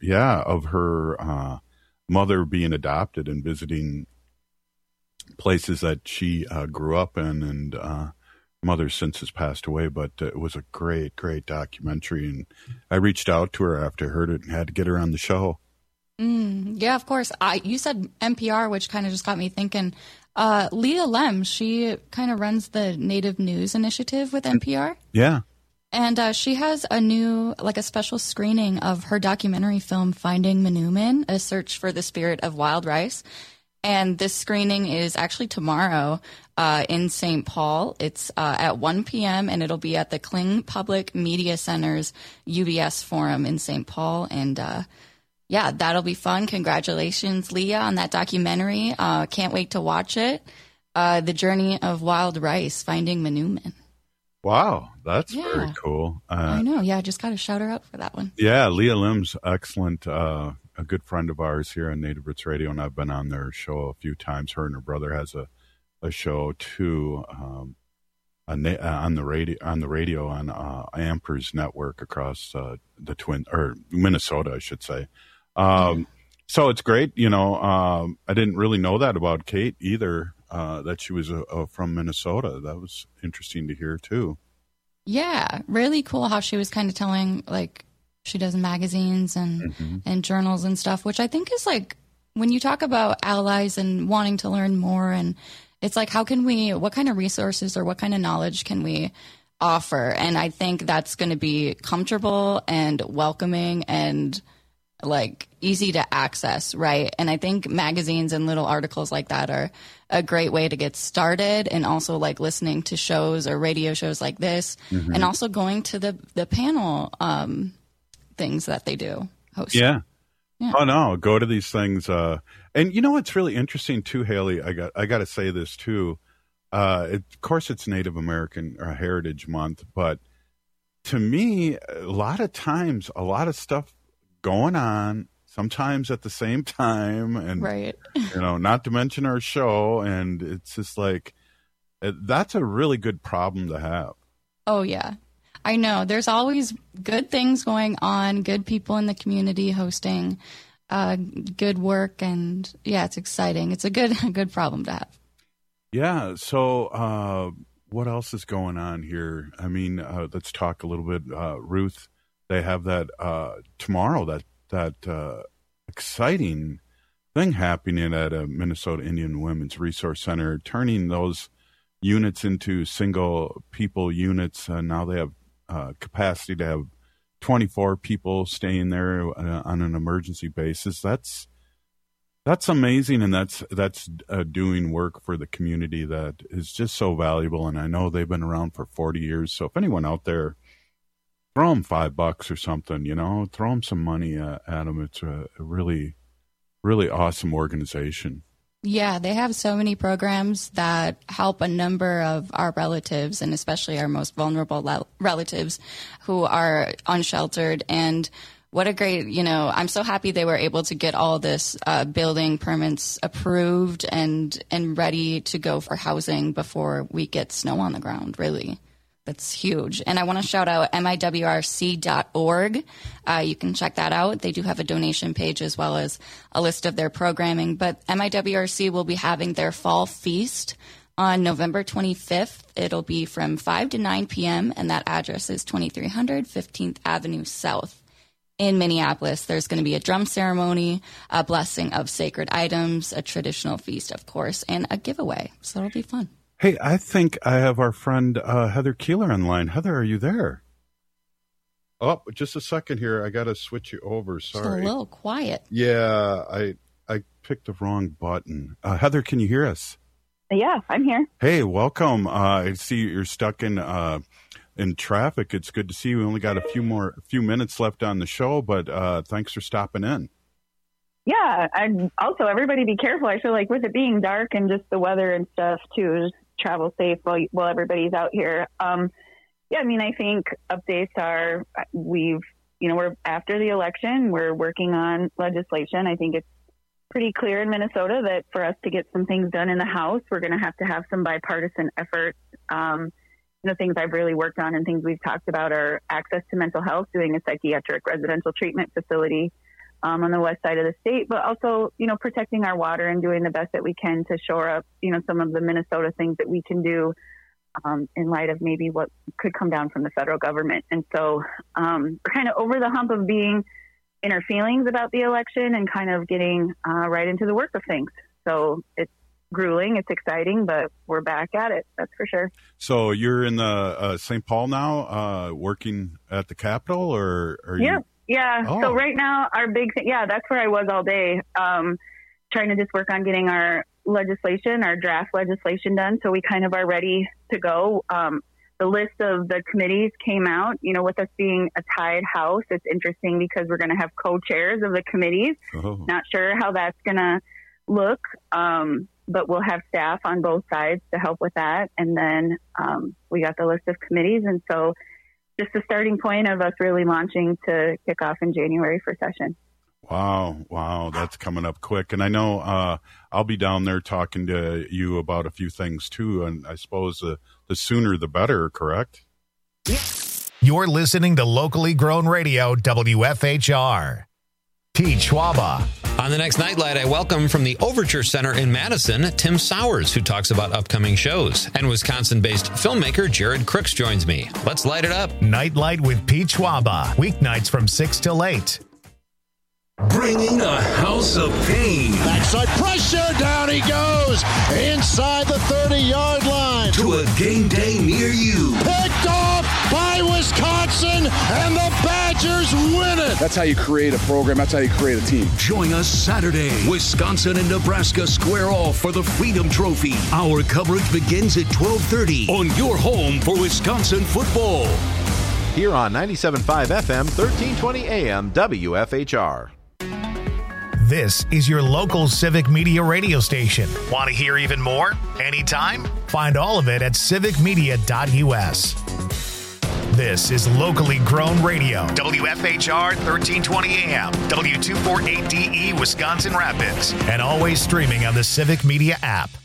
mother being adopted and visiting places that she grew up in, and mother since has passed away, but it was a great documentary, and I reached out to her after I heard it and had to get her on the show. Yeah, of course. You said NPR, which kind of just got me thinking. Leah Lem, she kind of runs the Native News Initiative with NPR. Yeah. And she has a special screening of her documentary film, Finding Manoomin, A Search for the Spirit of Wild Rice. And this screening is actually tomorrow in St. Paul. It's at 1 p.m., and it'll be at the Kling Public Media Center's UBS Forum in St. Paul. And yeah, that'll be fun. Congratulations, Leah, on that documentary. Can't wait to watch it. The Journey of Wild Rice, Finding Manoomin. Wow, that's very cool. I know. Yeah, I just got to shout her out for that one. Yeah, Leah Lim's excellent. A good friend of ours here on Native Roots Radio, and I've been on their show a few times. Her and her brother has a show too on the radio on Ampers Network across the Twin or Minnesota, I should say. So it's great. I didn't really know that about Kate either. That she was from Minnesota. That was interesting to hear too. Yeah, really cool how she was kind of telling, like, she does magazines and journals and stuff, which I think is like, when you talk about allies and wanting to learn more, and it's like, what kind of resources or what kind of knowledge can we offer? And I think that's going to be comfortable and welcoming and like easy to access, right? And I think magazines and little articles like that are a great way to get started, and also like listening to shows or radio shows like this, and also going to the panel things that they do host. Yeah. Oh no, go to these things. And what's really interesting too, Haley, I got to say this too. Of course it's Native American Heritage Month, but to me, a lot of times, a lot of stuff going on sometimes at the same time, and right. Not to mention our show, and it's just like, that's a really good problem to have. Oh yeah, I know. There's always good things going on, good people in the community hosting good work, and yeah, it's exciting. It's a good problem to have. Yeah. So what else is going on here? I mean, let's talk a little bit. Ruth, they have that tomorrow, that exciting thing happening at a Minnesota Indian Women's Resource Center, turning those units into single people units. Now they have capacity to have 24 people staying there on an emergency basis. That's amazing, and that's doing work for the community that is just so valuable. And I know they've been around for 40 years. So if anyone out there, throw them $5 or something, throw them some money at them. It's a really, really awesome organization. Yeah, they have so many programs that help a number of our relatives, and especially our most vulnerable relatives who are unsheltered. And what a great, I'm so happy they were able to get all this building permits approved and ready to go for housing before we get snow on the ground, really. That's huge. And I want to shout out miwrc.org. You can check that out. They do have a donation page as well as a list of their programming. But MIWRC will be having their fall feast on November 25th. It'll be from 5 to 9 p.m., and that address is 2300 15th Avenue South in Minneapolis. There's going to be a drum ceremony, a blessing of sacred items, a traditional feast, of course, and a giveaway. So it'll be fun. Hey, I think I have our friend Heather Keeler online. Heather, are you there? Oh, just a second here. I got to switch you over. Sorry. Just a little quiet. Yeah, I picked the wrong button. Heather, can you hear us? Yeah, I'm here. Hey, welcome. I see you're stuck in traffic. It's good to see you. We only got a few minutes left on the show, but thanks for stopping in. Yeah, and also everybody be careful. I feel like with it being dark and just the weather and stuff too, just travel safe while everybody's out here. Yeah, I mean, I think updates are we're after the election, we're working on legislation. I think it's pretty clear in Minnesota that for us to get some things done in the House, we're going to have some bipartisan efforts. Things I've really worked on and things we've talked about are access to mental health, doing a psychiatric residential treatment facility on the west side of the state, but also, protecting our water and doing the best that we can to shore up, some of the Minnesota things that we can do in light of maybe what could come down from the federal government. And so we're kind of over the hump of being in our feelings about the election and kind of getting right into the work of things. So it's grueling, it's exciting, but we're back at it. That's for sure. So you're in the St. Paul now, working at the Capitol, or are you? Yeah. Oh. So right now our big thing, that's where I was all day, trying to just work on getting our draft legislation done. So we kind of are ready to go. The list of the committees came out, with us being a tied House. It's interesting because we're going to have co-chairs of the committees. Oh. Not sure how that's going to look. but we'll have staff on both sides to help with that. And then we got the list of committees. And so just the starting point of us really launching to kick off in January for session. Wow. That's coming up quick. And I know I'll be down there talking to you about a few things too. And I suppose the sooner the better, correct? You're listening to locally grown radio, WFHR. Pete Schwaba. On the next Nightlight, I welcome from the Overture Center in Madison, Tim Sowers, who talks about upcoming shows. And Wisconsin-based filmmaker Jared Crooks joins me. Let's light it up. Nightlight with Pete Schwaba. Weeknights from 6 till 8. Bringing a house of pain. Backside pressure, down he goes. Inside the 30-yard line. To a game day near you. Picked off by Wisconsin, and the Badgers win it. That's how you create a program. That's how you create a team. Join us Saturday. Wisconsin and Nebraska square off for the Freedom Trophy. Our coverage begins at 12:30 on your home for Wisconsin football. Here on 97.5 FM, 1320 AM, WFHR. This is your local Civic Media radio station. Want to hear even more? Anytime? Find all of it at civicmedia.us. This is locally grown radio. WFHR 1320 AM, W248DE, Wisconsin Rapids, and always streaming on the Civic Media app.